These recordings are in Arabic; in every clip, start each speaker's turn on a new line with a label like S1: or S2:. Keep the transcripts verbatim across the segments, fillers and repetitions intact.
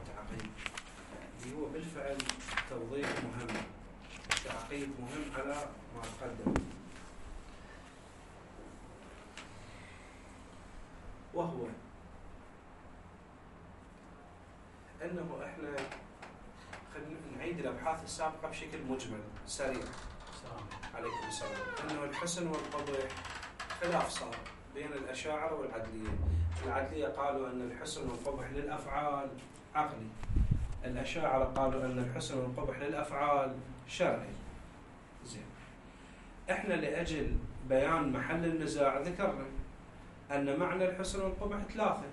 S1: التعقيد اللي هو بالفعل توضيح مهم، تعقيد مهم على ما تقدم، وهو أنه إحنا خلينا نعيد الأبحاث السابقة بشكل مجمل سريع. عليكم السلام. أنه الحسن والقبح خلاف صار بين الأشاعرة والعدلية. العدلية قالوا أن الحسن والقبح للأفعال عقلي، الأشاعرة قالوا أن الحسن والقبح للأفعال شرعي. زين، إحنا لأجل بيان محل النزاع ذكرنا أن معنى الحسن والقبح ثلاثة.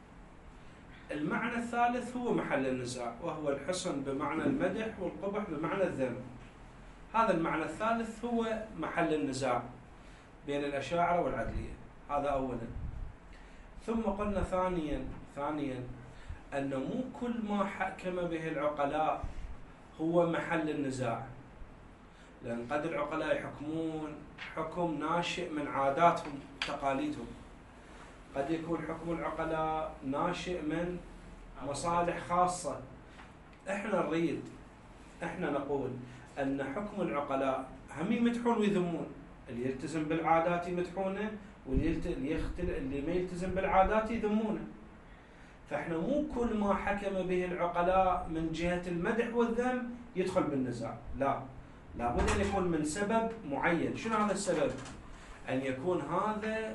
S1: المعنى الثالث هو محل النزاع، وهو الحسن بمعنى المدح والقبح بمعنى الذم. هذا المعنى الثالث هو محل النزاع بين الأشاعرة والعدلية. هذا أولا. ثم قلنا ثانيا ثانيا أن مو كل ما حكم به العقلاء هو محل النزاع، لأن قد العقلاء يحكمون حكم ناشئ من عاداتهم وتقاليدهم، قد يكون حكم العقلاء ناشئ من مصالح خاصة. احنا نريد احنا نقول أن حكم العقلاء هم يمدحون ويذمون، اللي يلتزم بالعادات يمدحونه، واللي يختل اللي ما يلتزم بالعادات يذمونه. فاحنا مو كل ما حكم به العقلاء من جهة المدح والذم يدخل بالنزاع، لا، لابد أن يكون من سبب معين. شنو هذا السبب؟ أن يكون هذا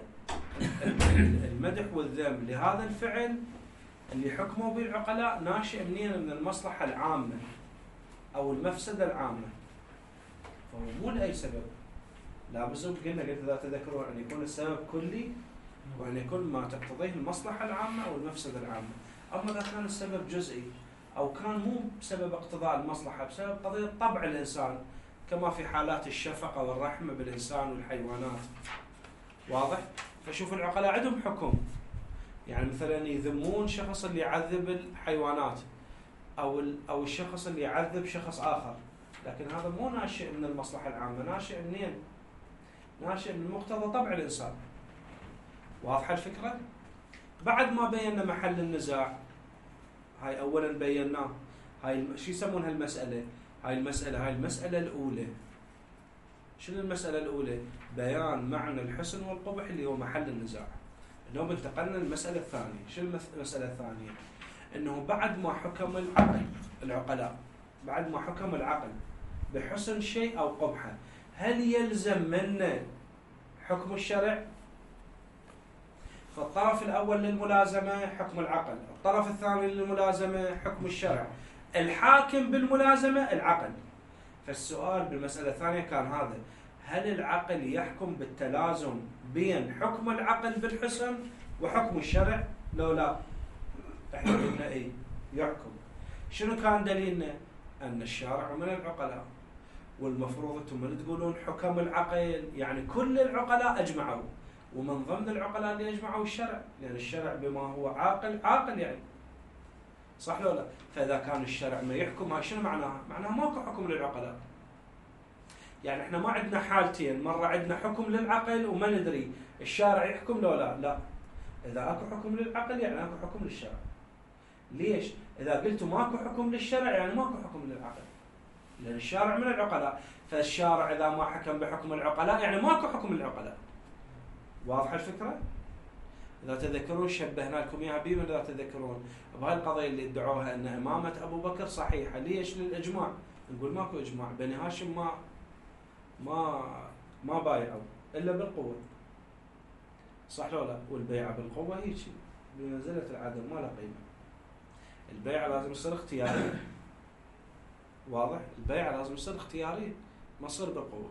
S1: المدح والذم لهذا الفعل اللي حكموا به العقلاء ناشئ منين؟ من المصلحة العامة أو المفسدة العامة، فهو مو لأي سبب. لا بزوج قلنا قلت إذا تذكرون أن يكون السبب كلي، وأن يكون ما تقتضيه المصلحة العامة أو المفسدة العامة. أما إذا كان السبب جزئي أو كان مو بسبب اقتضاء المصلحة، بسبب قضية طبع الإنسان، كما في حالات الشفقة والرحمة بالإنسان والحيوانات. واضح؟ فشوف العقلاء عندهم حكم، يعني مثلا يذمون شخص اللي يعذب الحيوانات أو أو الشخص اللي يعذب شخص آخر، لكن هذا مو ناشئ من المصلحة العامة، ناشئ منين؟ ناشئ من مقتضى طبع الإنسان. واضحة الفكرة؟ بعد ما بينا محل النزاع، هاي أولا بيناه، هاي شو يسمونها المسألة؟ هاي المسألة هاي المسألة الأولى. شنو المسألة الأولى؟ بيان معنى الحسن والقبح اللي هو محل النزاع. اليوم انتقلنا للمسألة الثانية. شنو المسألة الثانية؟ إنه بعد ما حكم العقل العقلاء بعد ما حكم العقل بحسن شيء أو قبحه، هل يلزم منا حكم الشرع؟ فالطرف الأول للملازمة حكم العقل، الطرف الثاني للملازمة حكم الشرع، الحاكم بالملازمة العقل. فالسؤال بالمسألة الثانية كان هذا: هل العقل يحكم بالتلازم بين حكم العقل بالحسن وحكم الشرع لو لا؟ احنا قلنا ايه يحكم. شنو كان دليلنا؟ ان الشارع من العقلاء، والمفروض انتم من تقولون حكم العقل يعني كل العقلاء اجمعوا، ومن ضمن العقلاء اللي اجمعوا الشرع، لان الشرع بما هو عاقل عاقل يعني، صح لو لا؟ فاذا كان الشرع ما يحكم، هاي شنو معناها؟ معناها ماكو حكم للعقلاء. يعني احنا ما عندنا حالتين، مره عندنا حكم للعقل وما ندري الشارع يحكم لو لا. لا، اذا اكو حكم للعقل يعني اكو حكم للشرع. ليش؟ اذا قلتوا ماكو حكم للشرع يعني ماكو حكم للعقل، لان الشارع من العقلاء، فالشارع اذا ما حكم بحكم العقلاء يعني ماكو حكم للعقلاء. واضحه الفكره؟ اذا تذكرون شبهنا لكم اياها بما اذا تذكرون بهاي القضيه اللي ادعوها ان امامه ابو بكر صحيحه. ليش للاجماع؟ نقول ماكو اجماع، بني هاشم ما ما ما بايعوا الا بالقوه، صح لو لا؟ والبيعه بالقوه هيك بمنزله العدم، ما له قيمه. البيعه لازم يصير اختياري. واضح؟ البيعه لازم يصير اختياري، ما تصير بالقوه.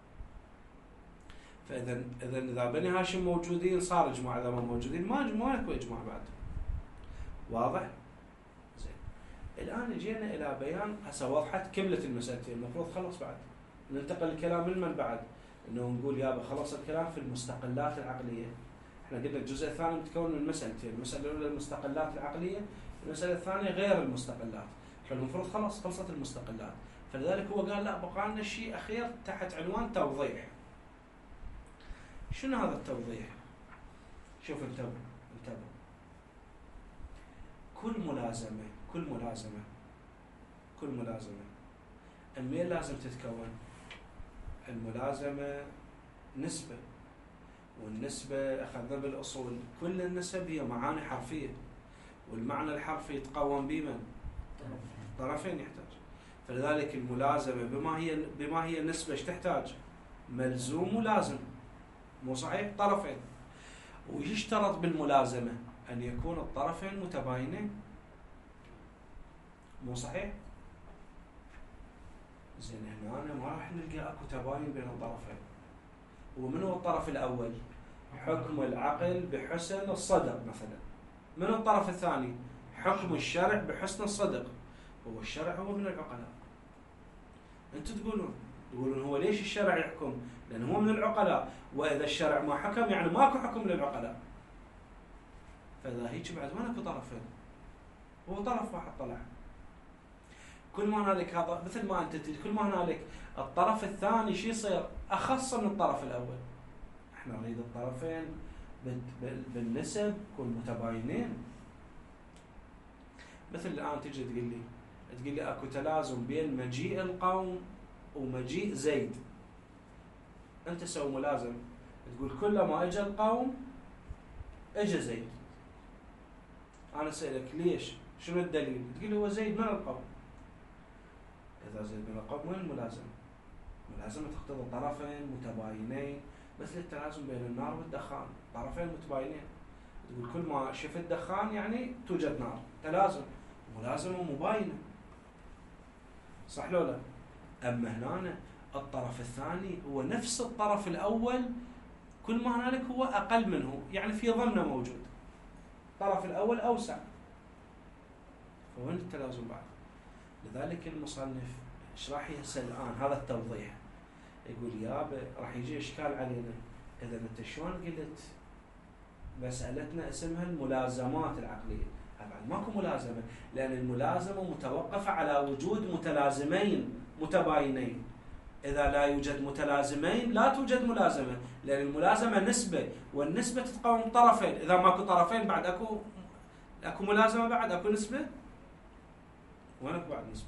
S1: فاذا اذا اذا بني هاشم موجودين صار اجماع، اذا ما موجودين ما ما يكون اجماع بعد. واضح؟ زين. الان جينا الى بيان، هسه وضحت كملت المسألتين، المفروض خلص بعد ننتقل الكلام لمن بعد، انه نقول يابا خلص الكلام في المستقلات العقليه. احنا قلنا الجزء الثاني متكون من مسألتين، المسألة الأولى المستقلات العقليه، المسألة الثانية غير المستقلات. فالمفروض خلص خلصت المستقلات، فلذلك هو قال لا بقى لنا شيء اخير تحت عنوان توضيح. شنو هذا التوضيح؟ شوف انتبه انتبه كل ملازمه كل ملازمة كل ملازمة منين لازم تتكون؟ الملازمة نسبة، والنسبة أخذنا بالأصول كل النسب هي معاني حرفية، والمعنى الحرفي يتقوم بمن؟ طرفين يحتاج. فلذلك الملازمة بما هي بما هي النسبة ايش تحتاج؟ ملزوم ولازم، مو صحيح؟ طرفين. ويشترط بالملازمة أن يكون الطرفين متباينين، مو صحيح؟ زين هنا أنا ما راح نلقى أكو تباين بين الطرفين. ومن هو الطرف الأول؟ حكم العقل بحسن الصدق مثلا. من الطرف الثاني؟ حكم الشرع بحسن الصدق. هو الشرع هو من العقلاء. أنتم تقولون تقولون هو ليش الشرع يحكم؟ لأنه هو من العقلاء، وإذا الشرع ما حكم يعني ماكو حكم للعقلاء. فإذا هيك بعد ما اكو طرفين، هو طرف واحد طلع. كل ما هنالك هذا مثل ما أنت كل ما هنالك الطرف الثاني شو يصير؟ أخص من الطرف الأول. احنا نريد الطرفين بالنسب يكون متباينين. مثل الآن تجي تقول لي تقول لي اكو تلازم بين مجيء القوم ومجيء زيد. انت سوي ملازم تقول كلما اجى القوم اجى زيد. انا اسالك ليش؟ شنو الدليل؟ تقول لي هو زيد من القوم. اذا زيد من القوم وين الملازمه؟ الملازمه تقتضي طرفين متباينين، مثل التلازم بين النار والدخان، طرفين متباينين. تقول كل ما شفت دخان يعني توجد نار، تلازم، ملازمه مباينه. صح لو لا؟ اما هنا الطرف الثاني هو نفس الطرف الاول، كل ما هنالك هو اقل منه، يعني في ضمنه موجود. الطرف الاول اوسع. فوين التلازم بعد؟ لذلك المصنف ايش راح يسال الان؟ هذا التوضيح. يقول يابا راح يجي اشكال علينا، اذا انت شلون قلت مسالتنا اسمها الملازمات العقليه؟ طبعا ماكو ملازمه، لان الملازمه متوقفه على وجود متلازمين متباينين. اذا لا يوجد متلازمين لا توجد ملازمه، لان الملازمه نسبه، والنسبه تتقوم طرفين. اذا ماكو طرفين بعد اكو اكو ملازمه، بعد اكو نسبه. وين اكو بعد نسبه؟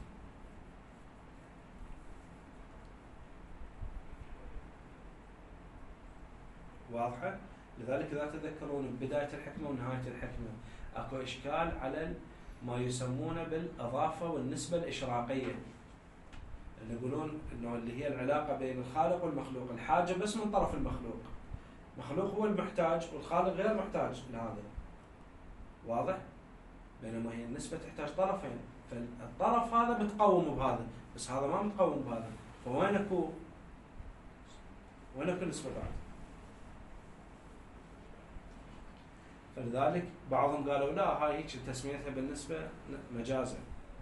S1: واضحه؟ لذلك اذا تذكرون بدايه الحكمه ونهايه الحكمه اكو اشكال على ما يسمونه بالاضافه والنسبه الاشراقيه، اللي يقولون انه اللي هي العلاقه بين الخالق والمخلوق، الحاجه بس من طرف المخلوق. المخلوق هو المحتاج والخالق غير محتاج لهذا. واضح؟ بينما هي النسبه تحتاج طرفين، فالطرف هذا متقوم بهذا، بس هذا ما متقوم بهذا، فوين اكو وين اكو نسبه بعد؟ فلذلك بعضهم قالوا لا هاي هيك تسميتها بالنسبة مجازا.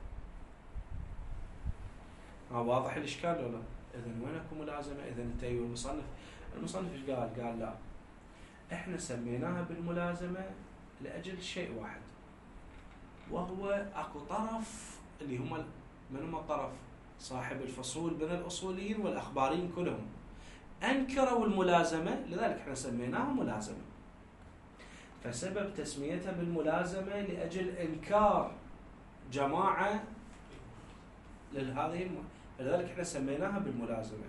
S1: ها واضح الإشكال ولا لا؟ إذن وين اكو ملازمة؟ إذن انت أيوه المصنف المصنف ايش قال؟ قال لا احنا سميناها بالملازمة لأجل شيء واحد، وهو اكو طرف اللي هم من هم الطرف؟ صاحب الفصول بين الأصوليين والأخباريين كلهم أنكروا الملازمة، لذلك احنا سميناها ملازمة. فسبب تسميتها بالملازمة لأجل إنكار جماعة لهذه، لذلك احنا سميناها بالملازمة.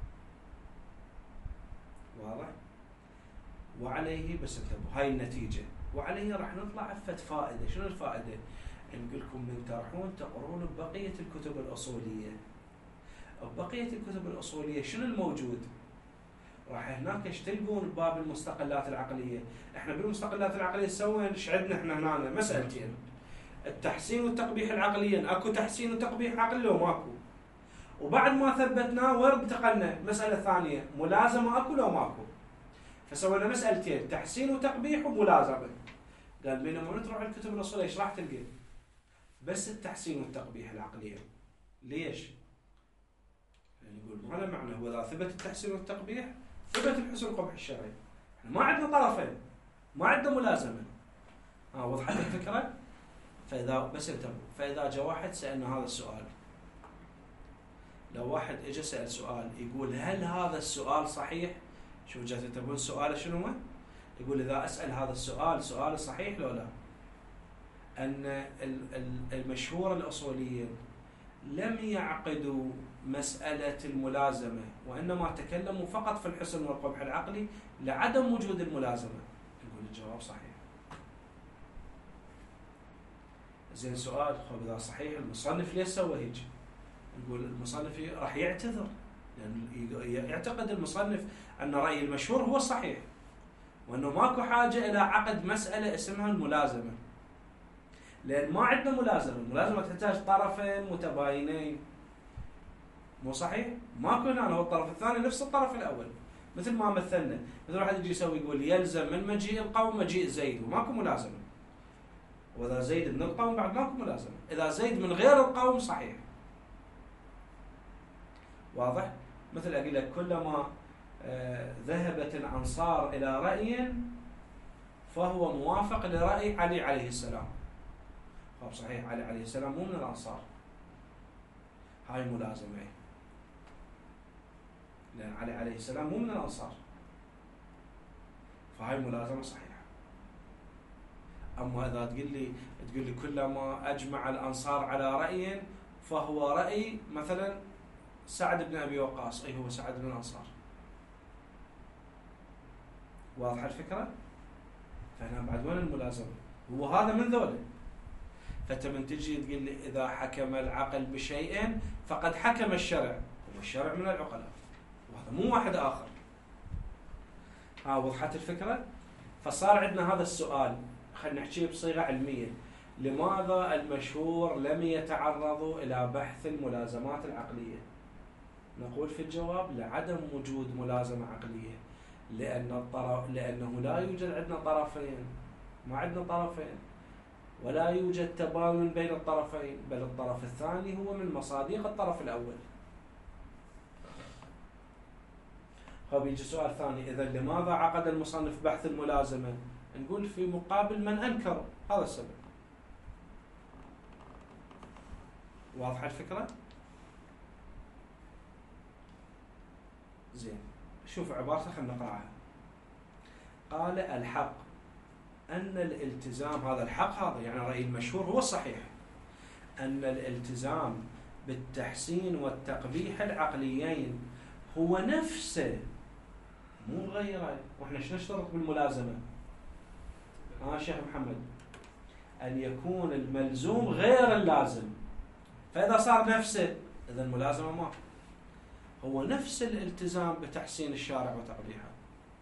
S1: واضح؟ وعليه بس انتبهوا هاي النتيجة، وعليه راح نطلع أفد فائدة. شنو الفائدة؟ نقول لكم من تروحون تقرون ببقية الكتب الأصولية. ببقية الكتب الأصولية شنو الموجود؟ راح هناك ايش تلقون باب المستقلات العقليه. احنا بالمستقلات العقليه سوينا ايش عندنا احنا هنا؟ مسالتين، التحسين والتقبيح العقليين. اكو تحسين وتقبيح عقلي لو ماكو؟ وبعد ما ثبتناه وين انتقلنا؟ مساله ثانيه، ملازمه اكو لو ماكو؟ فسوينا مسالتين، تحسين وتقبيح وملازمه. قال بينما تروح الكتب الاصوليه ايش راح تلقى؟ بس التحسين والتقبيح العقليين. ليش؟ يعني يقول ما له معنى، هو اذا ثبت التحسين والتقبيح ثبت الحسن والقبح الشرعي. ما عندنا طرفين، ما عندنا ملازمه. ها وضحت الفكره؟ فاذا بس انتبهوا، فاذا جاء واحد سالنا هذا السؤال، لو واحد اجى سال سؤال يقول هل هذا السؤال صحيح؟ شوف جات تنتبهون سؤاله شنو هو؟ يقول اذا اسال هذا السؤال سؤال صحيح لو لا؟ أن المشهور الأصوليين لم يعقدوا مسألة الملازمة، وإنما تكلموا فقط في الحسن والقبح العقلي لعدم وجود الملازمة. نقول الجواب صحيح. زين سؤال، خب إذا صحيح المصنف ليش سوى هيك؟ نقول المصنف راح يعتذر، لأن يعتقد المصنف أن رأي المشهور هو الصحيح، وأنه ماكو حاجة إلى عقد مسألة اسمها الملازمة، لأن ما عندنا ملازمة. الملازمة تحتاج طرفين متباينين، مو صحيح؟ ماكو هنا هو الطرف الثاني نفس الطرف الأول، مثل ما مثلنا. مثل واحد يجي يسوي يقول يلزم من مجيء القوم مجيء زيد، وماكو ملازمة. وإذا زيد من القوم بعد ماكو ملازمة. إذا زيد من غير القوم صحيح. واضح؟ مثل أقول لك كلما آه ذهبت الأنصار إلى رأي فهو موافق لرأي علي عليه السلام. طب صحيح علي عليه السلام مو من الأنصار، هاي ملازمة، لأن علي عليه السلام مو من الأنصار، فهاي ملازمة صحيحة. أما إذا تقول لي تقول لي كلما أجمع الأنصار على رأي فهو رأي مثلا سعد بن أبي وقاص، أي هو سعد بن الأنصار. واضحة الفكرة؟ فهنا بعد وين الملازمة؟ هو هذا من ذولا. فأنت من تجي تقول لي إذا حكم العقل بشيء فقد حكم الشرع، هو الشرع من العقلاء، وهذا مو واحد آخر. ها وضحت الفكرة؟ فصار عندنا هذا السؤال، خلينا نحكيه بصيغة علمية، لماذا المشهور لم يتعرضوا إلى بحث الملازمات العقلية؟ نقول في الجواب لعدم وجود ملازمة عقلية، لأن الطرف لأنه لا يوجد عندنا طرفين، ما عندنا طرفين، ولا يوجد تباين بين الطرفين، بل الطرف الثاني هو من مصادق الطرف الأول. هو بيجي سؤال ثاني، إذا لماذا عقد المصنف بحث الملازمة؟ نقول في مقابل من أنكر، هذا السبب. واضحة الفكرة؟ زين، شوف عبارته خلينا نقرأها. قال الحق أن الالتزام، هذا الحق هذا يعني رأي المشهور هو الصحيح، أن الالتزام بالتحسين والتقبيح العقليين هو نفسه مو غيره. وإحنا شنو نشترط بالملازمة؟ ها آه شيخ محمد، أن يكون الملزوم غير اللازم. فإذا صار نفسه إذا الملازمة ما هو نفس الالتزام بتحسين الشارع وتقبيحه.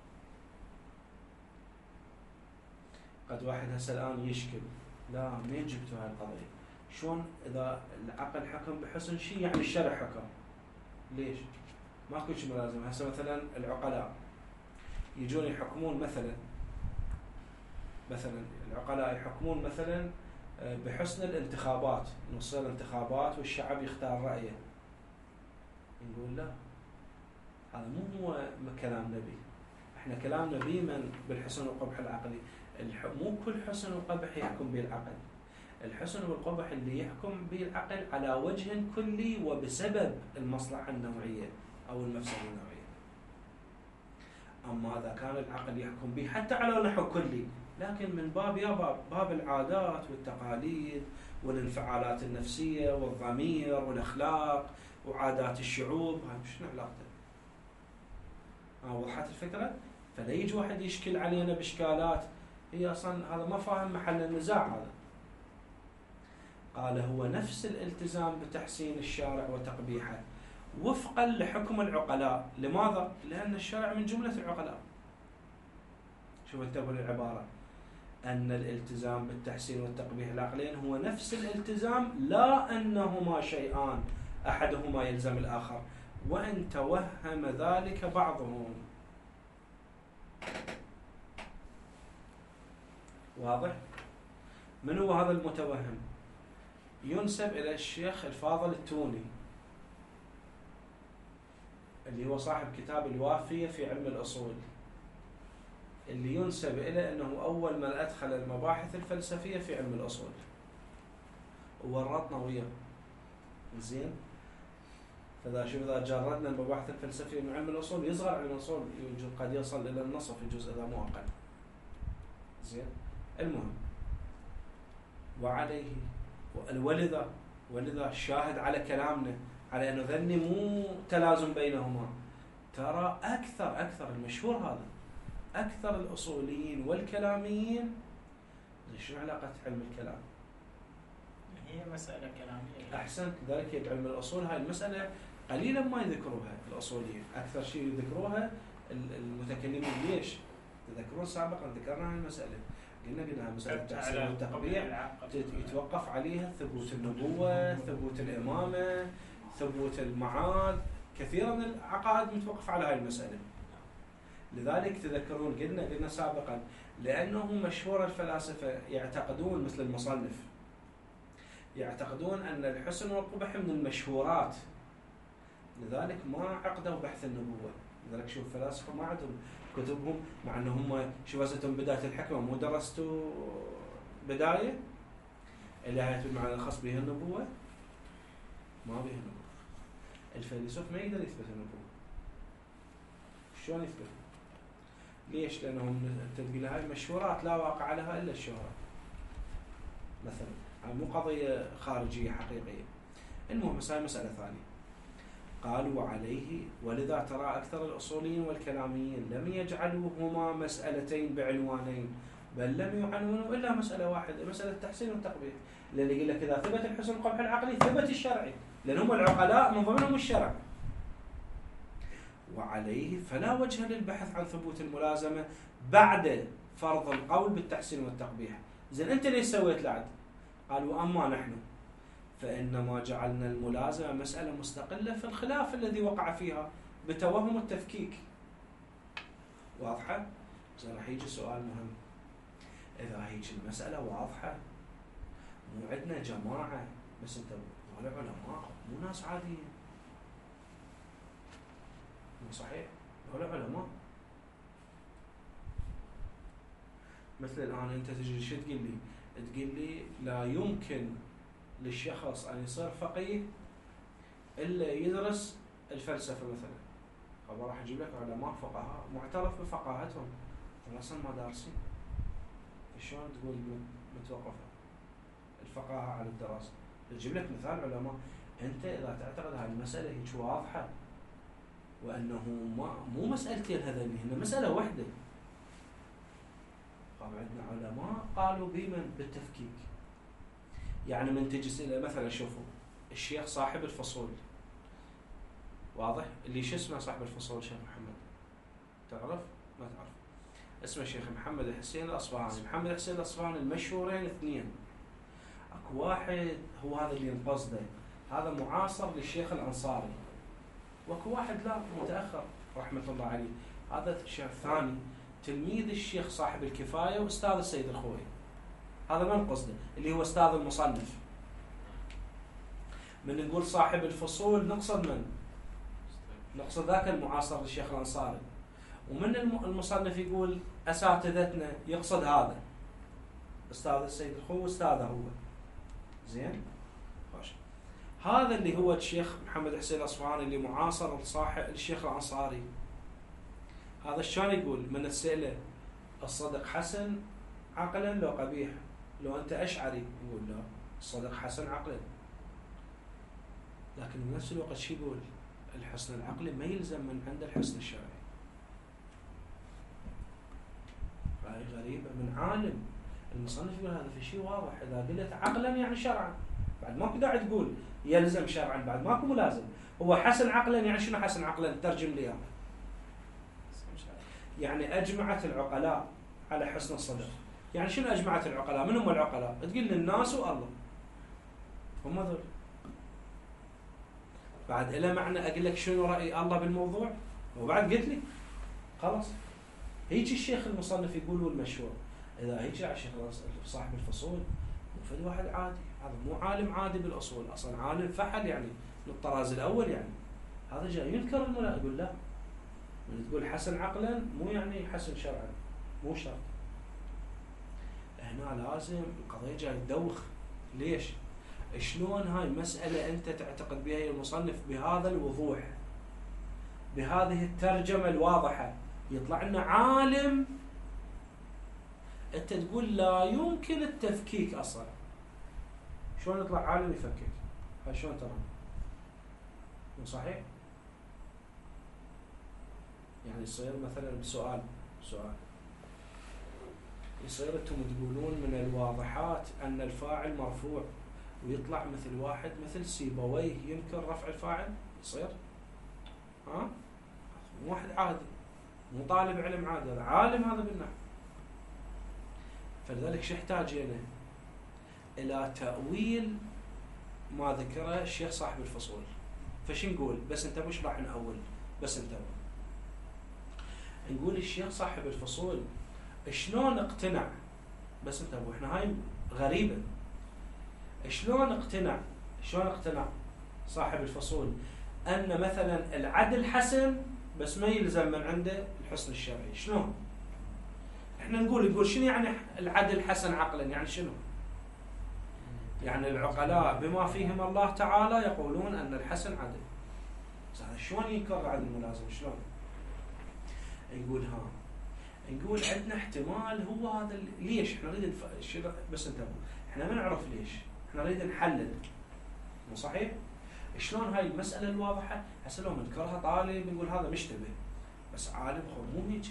S1: قد واحد هسه الآن يشكل، لا ما جبتوا هاي القضية، شلون إذا العقل حكم بحسن شيء يعني الشرع حكم؟ ليش؟ ماكو شيء ملازم. هسه مثلا العقلاء يجون يحكمون مثلا مثلا العقلاء يحكمون مثلا بحسن الانتخابات، نصير الانتخابات والشعب يختار رأيه. نقول لا، هذا مو هو كلام نبي. احنا كلام نبي من بالحسن والقبح العقلي. مو كل حسن وقبح يحكم به العقل. الحسن والقبح اللي يحكم به العقل على وجه كلي وبسبب المصلحة النوعية أو المفسدة النوعية. أما إذا كان العقل يحكم به حتى على نحو كلي، لكن من باب يا باب باب العادات والتقاليد والانفعالات النفسية والضمير والأخلاق وعادات الشعوب، هاي شنو علاقته؟ ها وضحت الفكرة؟ فلا يجي واحد يشكل علينا بإشكالات هي أصلا هذا ما فاهم محل النزاع. هذا قال هو نفس الالتزام بتحسين الشارع وتقبيحه وفقا لحكم العقلاء. لماذا؟ لأن الشرع من جملة العقلاء. شوف انتبهوا للعبارة، أن الالتزام بالتحسين والتقبيح العقلين هو نفس الالتزام، لا أنهما شيئان أحدهما يلزم الآخر، وإن توهم ذلك بعضهم. واضح؟ من هو هذا المتوهم؟ ينسب إلى الشيخ الفاضل التوني اللي هو صاحب كتاب الوافية في علم الأصول، اللي ينسب إلى أنه أول من أدخل المباحث الفلسفية في علم الأصول، وورطنا وياه. زين؟ فإذا شوف إذا جردنا المباحث الفلسفية من علم الأصول يصغر علم الأصول، قد يصل إلى النصف الجزء إذا مو أقل. زين؟ المهم وعليه ولذا ولذا الشاهد على كلامنا على أنه ذني مو تلازم بينهما. ترى أكثر أكثر المشهور هذا أكثر الأصوليين والكلاميين شنو علاقة علم الكلام؟
S2: هي مسألة كلامية.
S1: أحسنت. ذلك بعلم الأصول هاي المسألة قليلا ما يذكروها الأصوليين، أكثر شيء يذكروها المتكلمين. ليش؟ تذكرون سابقا ذكرنا هاي المسألة، قلنا قلنا مسألة التحسين والتقبيح يتوقف عليها ثبوت النبوة، ثبوت الإمامة، ثبوت المعاد، كثيرا من العقائد متوقف على هاي المسألة. لذلك تذكرون قلنا قلنا سابقا لأنه مشهور الفلاسفة يعتقدون مثل المصنف يعتقدون أن الحسن والقبح من المشهورات، لذلك ما عقدوا بحث النبوة. لذلك شوف الفلاسفة ما عندهم كتبهم، مع أنهم شو وزتهم بداية الحكمة مو درستوا بداية الآية المعنى الخاص بها النبوة، ما بها النبوة. الفيلسوف ما يقدر يثبت النبوة. شلون يثبت؟ ليش؟ لأنهم تقول هاي المشهورات لا واقع لها إلا الشهرة مثلا، مو قضية خارجية حقيقية. المهم هاي مسألة ثانية. قالوا وعليه ولذا ترى أكثر الأصوليين والكلاميين لم يجعلوهما مسألتين بعنوانين، بل لم يعنونوا إلا مسألة واحدة، مسألة التحسين والتقبيح. لأن يقول لك إذا ثبت الحسن والقبح العقلي ثبت الشرعي، لأن هم العقلاء من ضمنهم الشرع. وعليه فلا وجه للبحث عن ثبوت الملازمة بعد فرض القول بالتحسين والتقبيح. زين أنت ليش سويت لعد؟ قالوا أما نحن فإنما جعلنا الملازمة مسألة مستقلة في الخلاف الذي وقع فيها بتوهم التفكيك. واضحة؟ زين راح يجي سؤال مهم. إذا هيك المسألة واضحة، مو عندنا جماعة بس أنت هؤلاء علماء مو ناس عاديين، مو صحيح؟ هؤلاء علماء. مثل الآن أنت تجي شو تقول لي؟ تقول لي لا يمكن للشخص أن يصير فقيه إلا يدرس الفلسفة مثلا. خلاص راح أجيب لك علماء فقهاء معترف بفقاهتهم أصلا ما دارسين، شلون تقول متوقفة الفقاهة على الدراسة؟ أجيب لك مثال علماء. أنت إذا تعتقد هذه المسألة هيك واضحة وأنه ما مو مسألتين هذين، هنا مسألة واحدة. طبعا عندنا علماء قالوا بمن بالتفكيك. يعني من تجي مثلا شوفوا الشيخ صاحب الفصول، واضح؟ اللي شو اسمه صاحب الفصول؟ شيخ محمد، تعرف؟ ما تعرف؟ اسمه الشيخ محمد حسين الأصفهاني. محمد حسين الأصفهاني المشهورين اثنين، اكو واحد هو هذا اللي نقصده، هذا معاصر للشيخ الأنصاري، واكو واحد لا متأخر رحمة الله عليه، هذا الشيخ الثاني تلميذ الشيخ صاحب الكفاية وأستاذ السيد الخوي. هذا ما نقصده اللي هو أستاذ المصنف. من نقول صاحب الفصول نقصد من؟ نقصد ذاك المعاصر للشيخ الأنصاري. ومن المصنف يقول أساتذتنا يقصد هذا أستاذ السيد الخوي وأستاذه هو. زين؟ خوش. هذا اللي هو الشيخ محمد حسين الأصفهاني اللي معاصر لصاحب الشيخ الأنصاري، هذا شلون يقول؟ من السئلة الصدق حسن عقلا لو قبيح؟ لو أنت أشعري يقول لا الصدق حسن عقلا، لكن بنفس الوقت شو يقول؟ الحسن العقلي ما يلزم من عند الحسن الشرعي. هاي غريبة من عالم. المصنف يقول هذا في شيء واضح، إذا قلت عقلا يعني شرعا، بعد ماكو داعي تقول يلزم شرعا، بعد ماكو ملازم. هو حسن عقلا يعني شنو حسن عقلا؟ ترجم لي يعني. يعني أجمعت العقلاء على حسن الصدق. يعني شنو أجمعت العقلاء؟ من هم العقلاء؟ تقول لي الناس والله، هم ذول. بعد إلى معنى أقول لك شنو رأي الله بالموضوع، وبعد قلت لي خلاص. هيك الشيخ المصنف يقول والمشهور. إذا هيك على الشيخ صاحب الفصول مو فد واحد عادي، هذا مو عالم عادي بالأصول، أصلا عالم فحل يعني من الطراز الأول. يعني هذا جاي ينكر الملا، يقول لا، من تقول حسن عقلا مو يعني حسن شرعا، مو شرط. هنا لازم القضية جاي تدوخ. ليش؟ شلون هاي مسألة أنت تعتقد بها المصنف بهذا الوضوح، بهذه الترجمة الواضحة، يطلع لنا عالم أنت تقول لا يمكن التفكيك أصلا، شلون يطلع عالم يفكك؟ هاي شلون ترى؟ مو صحيح؟ يعني يصير مثلا بسؤال سؤال يصير انتم تقولون من الواضحات ان الفاعل مرفوع، ويطلع مثل واحد مثل سيبويه ينكر رفع الفاعل. يصير؟ ها؟ مو واحد عادي، مو طالب علم عادي، هذا عالم هذا بالنحو. فلذلك شو احتاجينا؟ الى تأويل ما ذكره الشيخ صاحب الفصول. فش نقول؟ بس انتبهوا ايش راح نأول، بس انتبهوا. نقول الشيخ صاحب الفصول شلون اقتنع، بس انتبهوا احنا هاي غريبة، شلون اقتنع شلون اقتنع صاحب الفصول ان مثلا العدل حسن بس ما يلزم من عنده الحسن الشرعي؟ شلون؟ احنا نقول نقول شنو يعني العدل حسن عقلا؟ يعني شنو؟ يعني العقلاء بما فيهم الله تعالى يقولون ان الحسن عدل. شلون ينكر عدل الملازم؟ شلون؟ نقول ها نقول عندنا احتمال هو هذا. ليش؟ احنا نريد الف... بس انتبهوا احنا ما نعرف ليش، احنا نريد نحلل. مو صحيح؟ شلون هاي المسألة الواضحة؟ هسه لو منكرها طالب نقول هذا مشتبه، بس عالم خو مو هيك.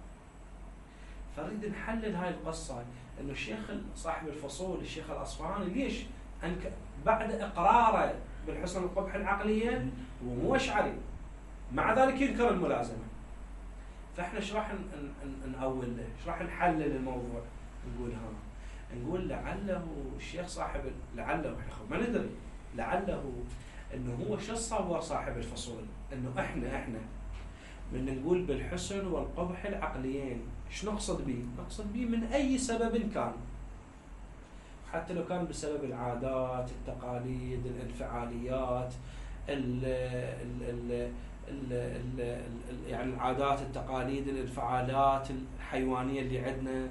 S1: فنريد نحلل هاي القصة انه الشيخ صاحب الفصول الشيخ الأصفهاني ليش أنك بعد إقراره بالحسن القبح العقلية هو مو أشعري، مع ذلك ينكر الملازمة. فاحنا ايش راح نأول له؟ ايش راح نحلل الموضوع؟ نقول ها نقول لعله الشيخ صاحب لعله احنا ما ندري لعله انه هو شو صور صاحب الفصول انه احنا احنا من نقول بالحسن والقبح العقليين ايش نقصد به؟ نقصد به من اي سبب كان، حتى لو كان بسبب العادات، التقاليد، الانفعاليات، ال ال ال ال ال ال يعني العادات، التقاليد، الانفعالات الحيوانيه اللي عندنا،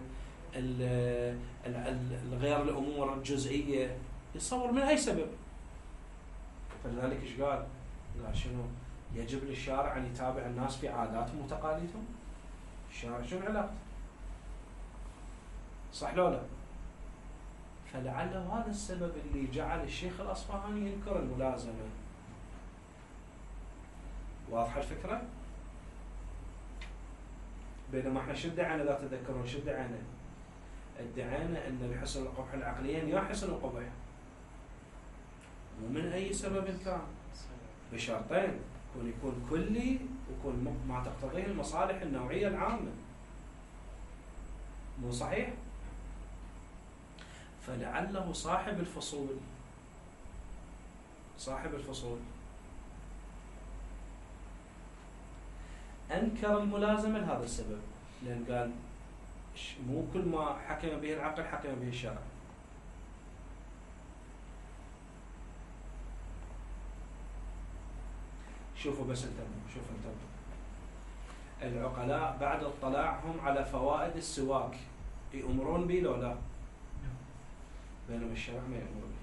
S1: الغير الامور الجزئيه، يصور من اي سبب. فلذلك ايش قال؟ قال شنو؟ يجب للشارع ان يتابع الناس في عاداتهم وتقاليدهم. الشارع شنو علاقته؟ صح لو لا؟ فلعله هذا السبب اللي جعل الشيخ الأصفهاني ينكر الملازمة. واضحة الفكرة؟ بينما احنا شو ادعينا اذا تتذكرون؟ شو ادعينا؟ ادعينا ان الحسن والقبح العقليين يا حسن وقبح، ومن اي سبب كان، بشرطين: يكون يكون كلي، ويكون ما تقتضيه المصالح النوعية العامة. مو صحيح؟ فلعله صاحب الفصول صاحب الفصول أنكر الملازمة لهذا السبب، لأن قال مو كل ما حكم به العقل حكم به الشرع. شوفوا بس انتبهوا شوفوا انتبهوا العقلاء بعد اطلاعهم على فوائد السواك يأمرون به لو لا؟ بينما الشرع ما يأمر به.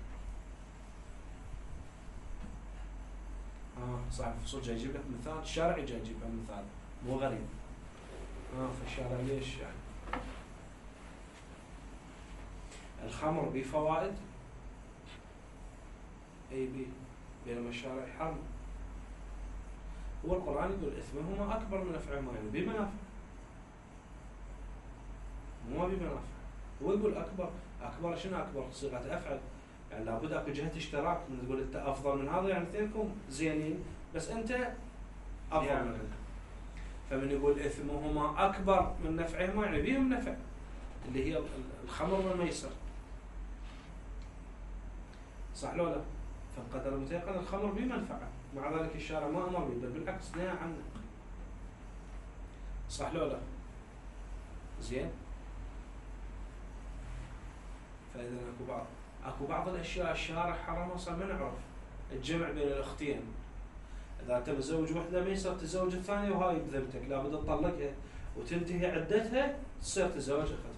S1: اه صاحب الفصول جاي يجيب لك مثال، الشرعي جاي يجيب لك مثال مو غريب. اه فالشرع ليش يعني؟ الخمر به فوائد اي بي، بينما الشرع يحرم. هو القرآن يقول إثمهما أكبر من نفعهما، يعني بمنافع مو بمنافع. هو يقول أكبر، أكبر شنو أكبر؟ صيغة أفعل، يعني لابد أكو جهة اشتراك، من تقول أنت أفضل من هذا يعني اثنينكم زينين بس أنت أفضل يعني. من هذا. فمن يقول إثمهما أكبر من نفعهما يعني بهم نفع، اللي هي الخمر والميسر. صح لو لا؟ فالقدر المتيقن الخمر به منفعة، مع ذلك الشارع ما أمر به، بل بالعكس نهى عنه. صح لو لا؟ زين؟ فإذا أكو بعض أكو بعض الأشياء الشارع حرمها صار ما نعرف الجمع بين الأختين. إذا أنت متزوج وحدة ميسر تتزوج الثانية وهاي بذمتك، لابد تطلقها وتنتهي عدتها تصير تتزوج أختها.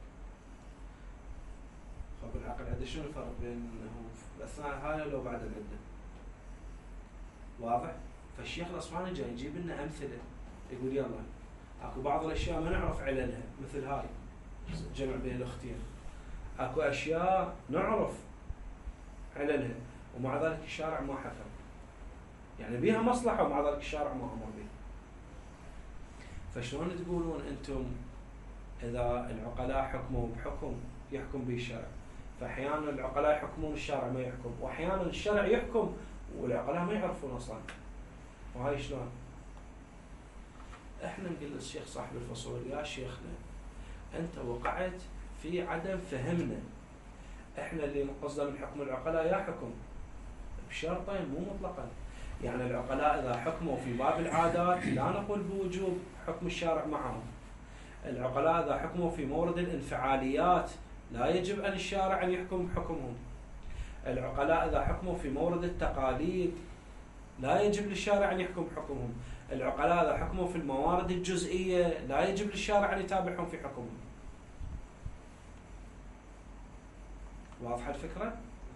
S1: خب العقل عدة شنو الفرق بين أنه أثناء هاي لو بعد العدة؟ واضح؟ فالشيخ الأصفهاني جاي يجيب لنا أمثلة، يقول يلا أكو بعض الأشياء ما نعرف عللها مثل هاي جمع بين الأختين، أكو أشياء نعرف علنها، ومع ذلك الشارع ما حكم. يعني بيها مصلحة ومع ذلك الشارع ما أمر بها. فشلون تقولون أنتم إذا العقلاء حكموا بحكم يحكم به الشرع، فأحيانا العقلاء يحكمون الشارع ما يحكم، وأحيانا الشرع يحكم والعقلاء ما يعرفون أصلا، وهاي شلون؟ احنا نقول للشيخ صاحب الفصول يا شيخنا أنت وقعت في عدم فهمنا، احنا اللي قصدنا من حكم العقلاء يا حكم بشرطين مو مطلقا. يعني العقلاء إذا حكموا في باب العادات لا نقول بوجوب حكم الشارع معهم. العقلاء إذا حكموا في مورد الانفعاليات لا يجب أن الشارع أن يحكم بحكمهم. العقلاء إذا حكموا في مورد التقاليد لا يجب للشارع أن يحكم بحكمهم. العقلاء إذا حكموا في الموارد الجزئية لا يجب للشارع أن يتابعهم في حكمهم. واضحة الفكرة؟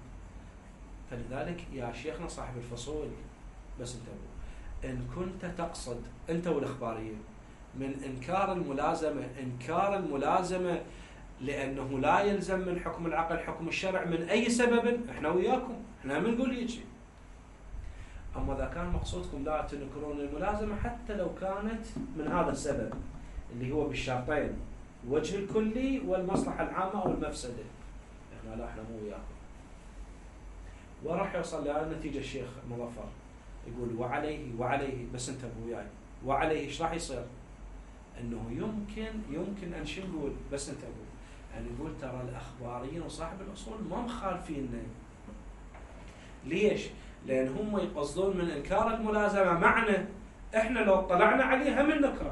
S1: فلذلك يا شيخنا صاحب الفصول بس انتبهوا، إن كنت تقصد أنت والإخباريين من إنكار الملازمة إنكار الملازمة لأنه لا يلزم من حكم العقل حكم الشرع من أي سبب، إحنا وياكم، إحنا ما نقول هيك. أما إذا كان مقصودكم لا تنكرون الملازمة حتى لو كانت من هذا السبب اللي هو بالشرطين الوجه الكلي والمصلحة العامة أو المفسدة، إحنا لا إحنا مو وياكم. وراح يوصل لهذه النتيجة الشيخ مظفر يقول وعليه وعليه بس انتبهوا وياي، وعليه ايش راح يصير؟ انه يمكن يمكن ان شو نقول بس انتبهوا، يعني نقول ترى الاخباريين وصاحب الاصول ما مخالفيننا. ليش؟ لان هم يقصدون من انكار الملازمه معنى احنا لو اطلعنا عليها من نكره.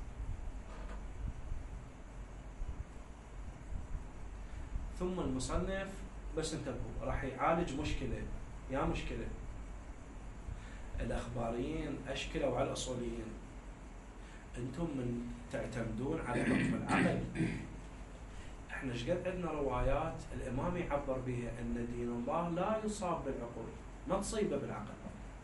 S1: ثم المصنف بس انتبهوا راح يعالج مشكله، يا مشكله الاخباريين اشكلوا على الاصوليين. انتم من تعتمدون على حكم العقل، احنا ايش قد عندنا روايات الامام يعبر بها ان دين الله لا يصاب بالعقول، ما تصيبه بالعقل.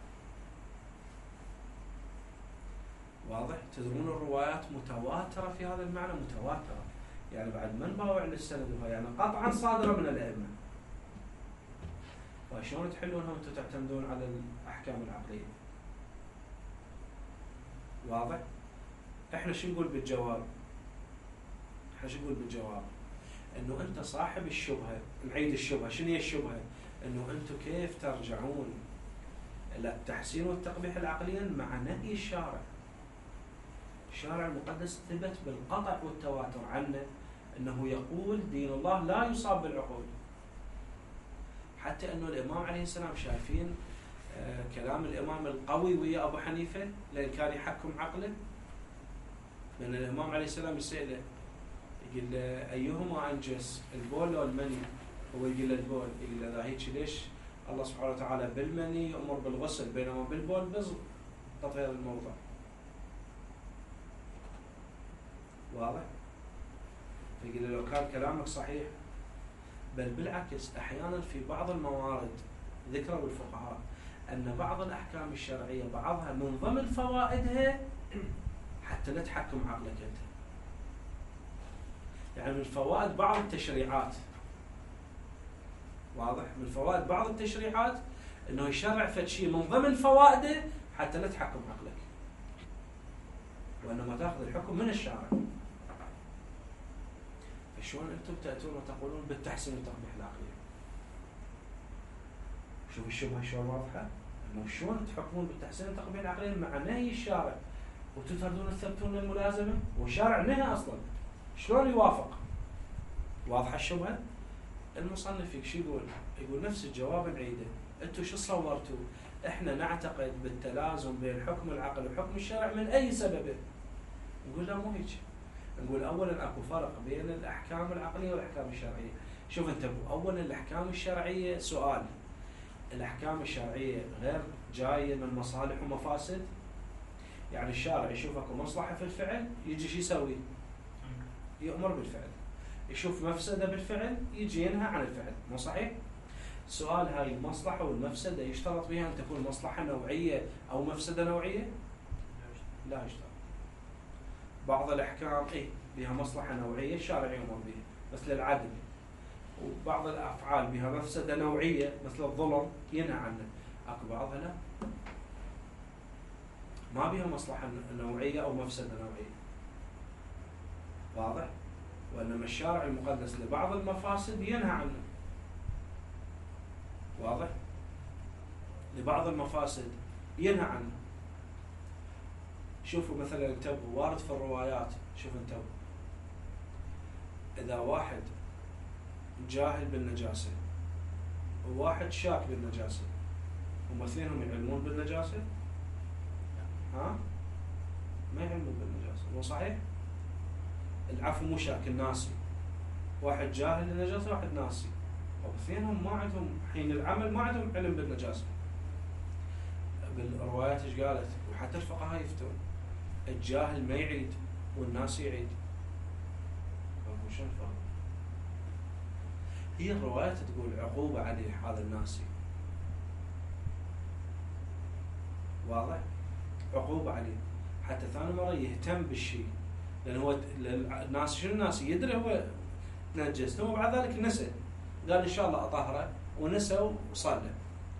S1: واضح؟ تدرون الروايات متواتره في هذا المعنى، متواتره يعني بعد ما نباوع للسند وهي يعني قطعا صادره من الائمه. فشلون تحلونها وانتم تعتمدون على الاحكام العقليه؟ واضح؟ احنا شو نقول بالجواب؟ احنا شو نقول بالجواب؟ انه انت صاحب الشبهه، نعيد الشبهه، شنو هي الشبهه؟ انه انتم كيف ترجعون الى التحسين والتقبيح العقليا مع نهي الشارع؟ الشارع المقدس ثبت بالقطع والتواتر عنه انه يقول دين الله لا يصاب بالعقول. حتى انه الامام عليه السلام شايفين آه كلام الامام القوي ويا ابو حنيفه لان كان يحكم عقله، لان الامام عليه السلام يساله يقول له ايهما انجس البول او المني؟ هو يقول له البول، يقول له اذا هيك ليش الله سبحانه وتعالى بالمني يامر بالغسل بينما بالبول بس تطهير الموضع؟ واضح؟ فيقول له لو كان كلامك صحيح، بل بالعكس احيانا في بعض الموارد ذكروا الفقهاء ان بعض الاحكام الشرعيه بعضها من ضمن فوائدها حتى لا تحكم عقلك انت. يعني من فوائد بعض التشريعات، واضح؟ من فوائد بعض التشريعات انه يشرع فد شيء من ضمن فوائده حتى لا تحكم عقلك، وانما تاخذ الحكم من الشارع. شلون انتم تاتون وتقولون بالتحسين والتقبيح العقلي؟ شوف الشبهه شلون واضحه؟ انه شلون تحكمون بالتحسين والتقبيح العقلي مع نهي الشارع وتتردون تثبتون الملازمه والشارع نهى اصلا، شلون يوافق؟ واضحه الشبهه؟ المصنف شو يقول؟ يقول نفس الجواب نعيده، انتم شو صورتوا؟ احنا نعتقد بالتلازم بين حكم العقل وحكم الشرع من اي سبب؟ نقول لا مو هيك. نقول اولا اكو فرق بين الاحكام العقليه والاحكام الشرعيه. شوف انتبهوا، اولا الاحكام الشرعيه سؤال، الاحكام الشرعيه غير جايه من مصالح ومفاسد؟ يعني الشارع يشوف اكو مصلحه في الفعل يجي شو يسوي؟ يؤمر بالفعل. يشوف مفسده بالفعل يجي ينهى عن الفعل، مو صحيح؟ سؤال، هاي المصلحه والمفسده يشترط بها ان تكون مصلحه نوعيه او مفسده نوعيه؟ لا يشترط. بعض الاحكام اي بها مصلحه نوعيه الشارع يؤمر بها بس للعدل، وبعض الافعال بها مفسده نوعيه مثل الظلم ينهى عنه، اكو بعضها لا ما بها مصلحه نوعيه او مفسده نوعيه. واضح؟ وانما الشارع المقدس لبعض المفاسد ينهى عنه. واضح؟ لبعض المفاسد ينهى عنه. شوفوا مثلا انتبهوا وارد في الروايات، شوفوا انتبهوا اذا واحد جاهل بالنجاسه وواحد شاك بالنجاسه، هم اثنينهم يعلمون بالنجاسه؟ ها؟ ما يعلمون بالنجاسه، مو صحيح؟ العفو مو شاك، الناسي. واحد جاهل بالنجاسه واحد ناسي، واثنينهم ما عندهم حين العمل ما عندهم علم بالنجاسه. بالروايات ايش قالت؟ وحتى الفقهاء يفتون الجاهل ما يعيد والناس يعيد. شلون فاهم؟ هي الروايات تقول عقوبه عليه هذا الناسي. واضح؟ عقوبه عليه حتى ثاني مره يهتم بالشيء، لان هو الناس شنو الناس يدري هو تنجس، ثم بعد ذلك نسى، قال ان شاء الله اطهره ونسى وصلى.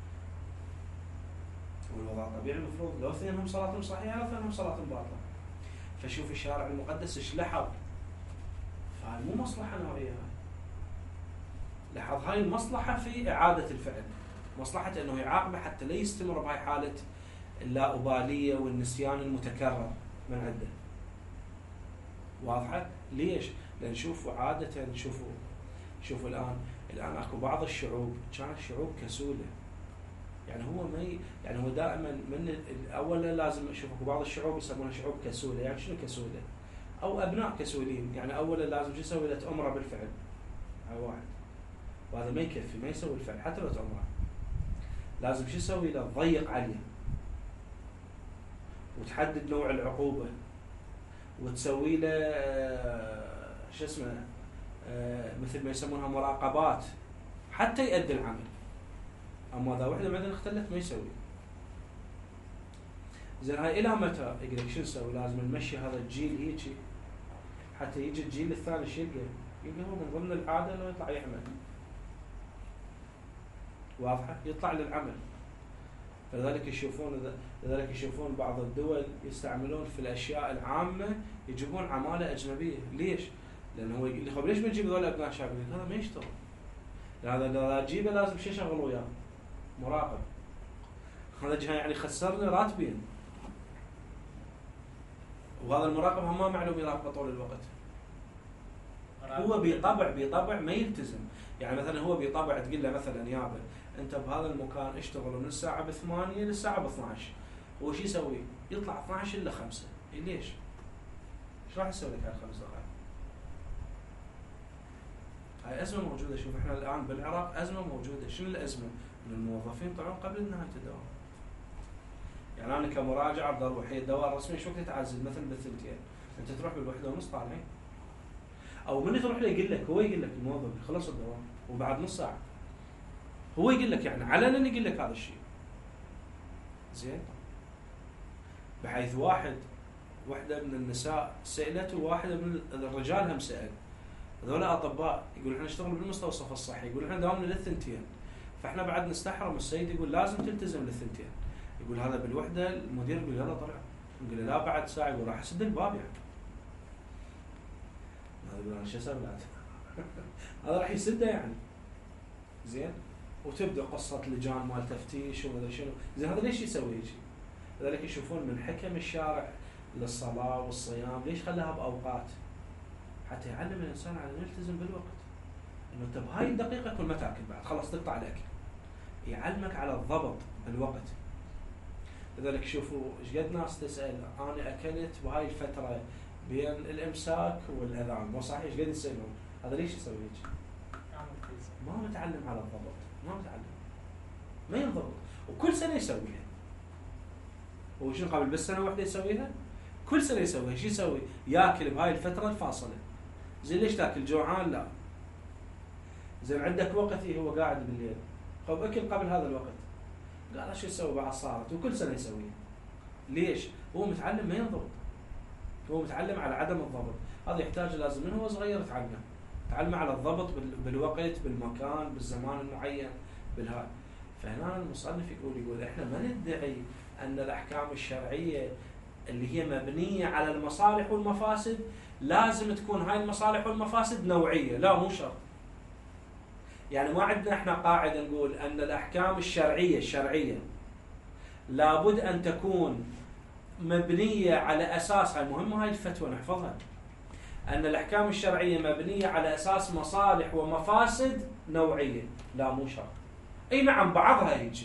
S1: والوضع طبيعي المفروض لو اثنينهم صلاتهم صحيحه لو اثنينهم صلاتهم باطله. فشوف الشارع المقدس ايش لحظ، فهاي مو مصلحه نوعيه. هاي لاحظ هاي المصلحه في اعاده الفعل، مصلحه انه يعاقبه حتى لا يستمر بهاي حاله اللا اباليه والنسيان المتكرر من عنده. واضحه؟ ليش؟ لان شوفوا عاده شوفوا شوفوا الان الان اكو بعض الشعوب كانت شعوب كسوله، يعني هو ما ي... يعني هو دائما من اولا لازم اشوف اكو بعض الشعوب يسمونها شعوب كسوله، يعني شنو كسوله؟ او ابناء كسولين، يعني اولا لازم شو يسوي له تامره بالفعل. هاي واحد، وهذا ما يكفي، ما يسوي الفعل حتى لو تامره. لازم شو يسوي له؟ تضيق عليه وتحدد نوع العقوبه وتسوي له شو اسمه مثل ما يسمونها مراقبات حتى يؤدي العمل. اما اذا وحده بعدين اختلت ما يسوي. زين هاي الى متى؟ يقول لك شو نسوي؟ لازم نمشي هذا الجيل هيجي حتى يجي الجيل الثاني شو يلقى؟ يلقى هو من ضمن العاده انه يطلع يعمل. واضحه؟ يطلع للعمل. فلذلك يشوفون لذلك يشوفون بعض الدول يستعملون في الاشياء العامه يجيبون عماله اجنبيه، ليش؟ لانه هو يقول لي ليش بنجيب هذول ابناء شعب؟ هذا ما يشتغل. هذا اذا تجيبه لازم شو يشغل وياه؟ مراقب. هذا جهه يعني خسرني راتبين. وهذا المراقب هم ما معلوم يراقبه طول الوقت. هو بطبع بطبع ما يلتزم، يعني مثلا هو بطبع تقول له مثلا يابا انت بهذا المكان اشتغل من الساعه بثمانية للساعه باثنعش، هو شو يسوي؟ يطلع اثنعش الا خمسة. ليش؟ ايش راح يسوي لك هالخمس دقائق؟ هاي ازمه موجوده. شوف احنا الان بالعراق ازمه موجوده. شنو الازمه؟ ان الموظفين طلعون قبل نهايه الدوام. يعني انا كمراجعه بضل وحيد الدوام الرسمي شو وقت تعزل مثلا بالثنتين، انت تروح بالوحده ونص طالعين. او من تروح له يقول لك، هو يقول لك الموظف خلص الدوام وبعد نص ساعه هو يقول لك، يعني علنا يقول لك هذا الشيء. زين؟ بحيث واحد وحده من النساء سالته وواحده من الرجال هم سال. هذول اطباء يقول احنا نشتغل بالمستوصف الصحي، يقول احنا دوامنا للثنتين، فاحنا بعد نستحرم. السيد يقول لازم تلتزم للثنتين. يقول هذا بالوحده المدير يقول يلا طلع، يقول لا بعد ساعه، يقول راح اسد الباب يعني. هذا يقول انا شو اسوي بعد؟ هذا راح يسده يعني. زين؟ وتبدا قصه لجان مال تفتيش وما شنو. زين هذا ليش يسوي هيك؟ لذلك يشوفون من حكم الشارع للصلاه والصيام ليش خلاها باوقات؟ حتى يعلم الانسان على انه يلتزم بالوقت. انه انت بهاي الدقيقه كل ما تاكل بعد خلاص تقطع الاكل. يعلمك على الضبط بالوقت. لذلك شوفوا ايش قد ناس تسال انا اكلت بهاي الفتره بين الامساك والاذان، مو صحيح؟ ايش قد يسالون؟ هذا ليش يسوي هيك؟ ما متعلم على الضبط، ما متعلم. ما ينضبط، وكل سنه يسويها. هو شنو قبل بس سنه واحده يسويها؟ كل سنه يسويها. شو يسوي؟ ياكل بهاي الفتره الفاصله. زين ليش تاكل؟ جوعان؟ لا. زين عندك وقت هو قاعد بالليل، خب اكل قبل هذا الوقت. قال شو يسوي بعد صارت، وكل سنه يسويها. ليش؟ هو متعلم ما ينضبط. هو متعلم على عدم الضبط. هذا يحتاج لازم من هو صغير يتعلم. تعلم على الضبط بالوقت بالمكان بالزمان المعين بالهاي. فهنا المصنف يقول يقول احنا ما ندعي ان الاحكام الشرعيه اللي هي مبنيه على المصالح والمفاسد لازم تكون هاي المصالح والمفاسد نوعيه، لا مو شرط. يعني ما عندنا احنا قاعده نقول ان الاحكام الشرعيه الشرعيه لابد ان تكون مبنيه على اساس، هاي مهمه هاي الفتوى نحفظها، ان الاحكام الشرعيه مبنيه على اساس مصالح ومفاسد نوعيه، لا مو شرط. اي نعم بعضها يجي.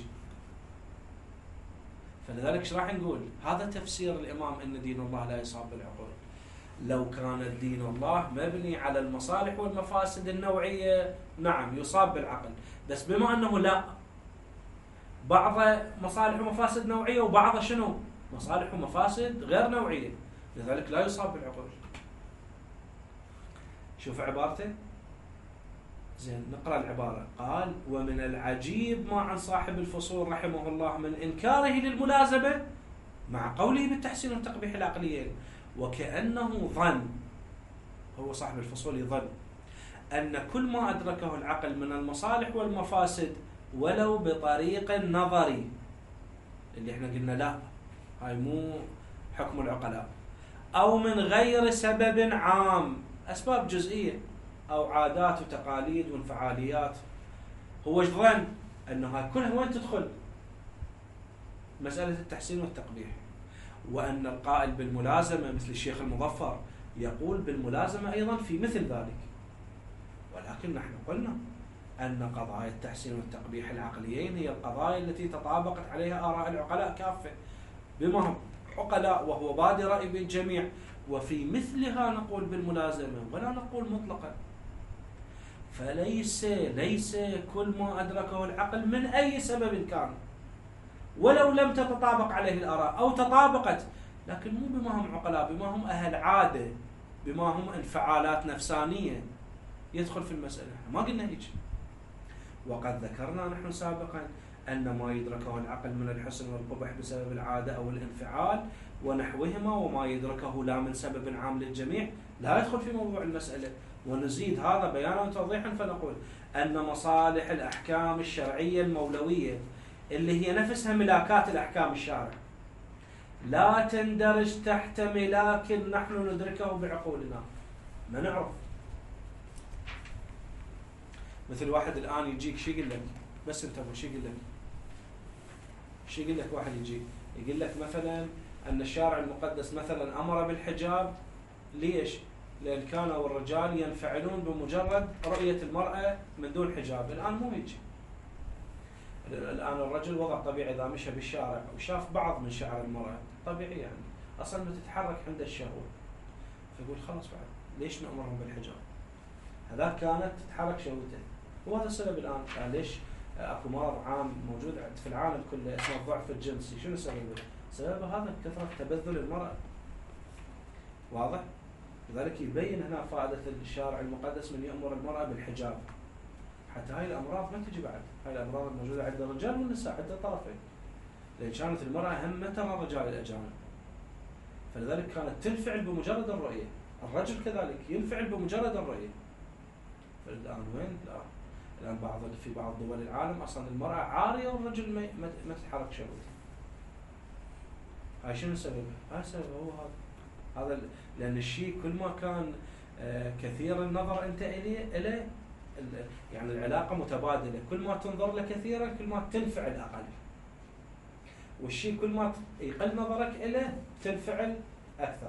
S1: فلذلك ايش راح نقول؟ هذا تفسير الامام ان دين الله لا يصاب بالعقول. لو كان الدين الله مبني على المصالح والمفاسد النوعيه نعم يصاب بالعقل، بس بما انه لا، بعض مصالح ومفاسد نوعيه وبعض شنو؟ مصالح ومفاسد غير نوعيه، لذلك لا يصاب بالعقول. شوف عبارته زين، نقرأ العبارة. قال: ومن العجيب ما عن صاحب الفصول رحمه الله من إنكاره للملازمة مع قوله بالتحسين والتقبيح العقليين، وكأنه ظن، هو صاحب الفصول يظن أن كل ما أدركه العقل من المصالح والمفاسد ولو بطريق نظري، اللي احنا قلنا لا، هاي مو حكم العقلاء، أو من غير سبب عام، أسباب جزئية أو عادات وتقاليد وانفعاليات، هو ايش ظن؟ أنه هاي كلها وين تدخل؟ مسألة التحسين والتقبيح. وأن القائل بالملازمة مثل الشيخ المظفر يقول بالملازمة أيضا في مثل ذلك. ولكن نحن قلنا أن قضايا التحسين والتقبيح العقليين هي القضايا التي تطابقت عليها آراء العقلاء كافة بما هم عقلاء، وهو بادئ رأي بالجميع، وفي مثلها نقول بالملازمة ولا نقول مطلقا. فليس ليس كل ما أدركه العقل من أي سبب كان، ولو لم تتطابق عليه الآراء أو تطابقت، لكن مو بما هم عقلاء، بما هم أهل عادة، بما هم انفعالات نفسانية يدخل في المسألة. ما قلنا هيك. وقد ذكرنا نحن سابقا أن ما يدركه العقل من الحسن والقبح بسبب العادة أو الانفعال ونحوهما، وما يدركه لا من سبب عام للجميع، لا يدخل في موضوع المسألة. ونزيد هذا بيانا وتوضيحا فنقول أن مصالح الأحكام الشرعية المولوية اللي هي نفسها ملاكات الأحكام الشارع لا تندرج تحت ملاك نحن ندركه بعقولنا، ما نعرف. مثل واحد الآن يجيك شو يقول لك، بس انتبه شو يقول لك، شو يقول لك واحد يجي يقول لك مثلا أن الشارع المقدس مثلا أمر بالحجاب، ليش؟ لأن كانوا الرجال ينفعلون بمجرد رؤية المرأة من دون حجاب. الآن مو هيك. الآن الرجل وضع طبيعي إذا مشى بالشارع وشاف بعض من شعر المرأة طبيعي، يعني أصلا بتتحرك عند الشهوة، فيقول خلاص بعد ليش نأمرهم بالحجاب؟ هذا كانت تتحرك شهوته. وهذا السبب الآن يعني ليش اكو مرض عام موجود في العالم كله اسمه الضعف الجنسي. شنو سببه؟ سببه هذا كثرة تبذل المرأة. واضح؟ لذلك يبين هنا فائدة الشارع المقدس من يأمر المرأة بالحجاب، حتى هاي الأمراض ما تجي بعد. هاي الأمراض الموجودة عند الرجال والنساء عند الطرفين، لأن كانت المرأة هم ترى الرجال الأجانب، فلذلك كانت تنفعل بمجرد الرؤية. الرجل كذلك ينفعل بمجرد الرؤية. فالآن وين؟ لا. الآن بعض في بعض دول العالم أصلا المرأة عارية والرجل ما ما تتحرك شهوته. هاي شنو سبب؟ هاي سبب هو هذا. هذا لأن الشيء كل ما كان كثير النظر أنت إليه إليه يعني العلاقة متبادلة، كل ما تنظر له كثيرا كل ما تنفعل أقل، والشيء كل ما يقل نظرك إليه تنفعل أكثر.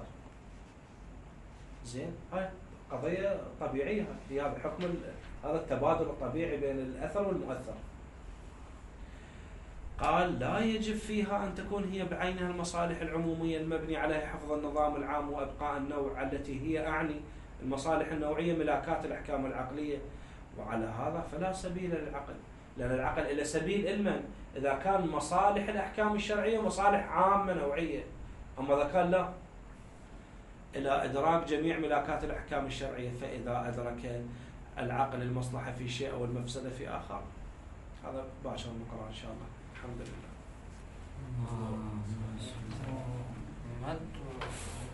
S1: زين، هاي قضية طبيعية، في هذا حكم هذا التبادل الطبيعي بين الأثر والمؤثر. قال: لا يجب فيها أن تكون هي بعينها المصالح العمومية المبني عليها حفظ النظام العام وأبقاء النوع، التي هي أعني المصالح النوعية ملاكات الأحكام العقلية. وعلى هذا فلا سبيل للعقل، لأن العقل إلى سبيل علما إذا كان مصالح الأحكام الشرعية مصالح عامة نوعية، أما إذا كان لا، إلى إدراك جميع ملاكات الأحكام الشرعية. فإذا أدرك العقل المصلحة في شيء أو المفسدة في آخر. هذا باشر نقرأ إن شاء الله. الحمد لله.